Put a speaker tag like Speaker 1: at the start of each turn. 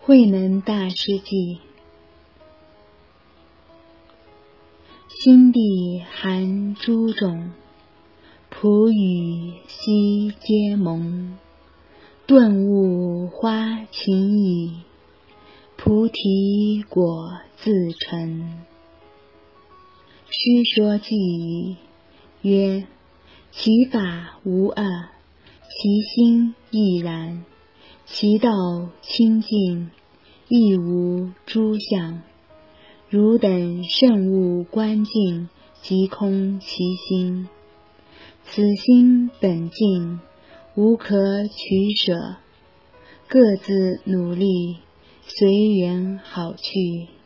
Speaker 1: 慧能大师记。心地含诸种，普语悉皆蒙。顿悟花情已，菩提果自成。师说偈语，曰：其法无二，其心亦然。其道清净，亦无诸相。汝等慎勿观境，即空其心。此心本净，无可取舍。各自努力，随缘好去。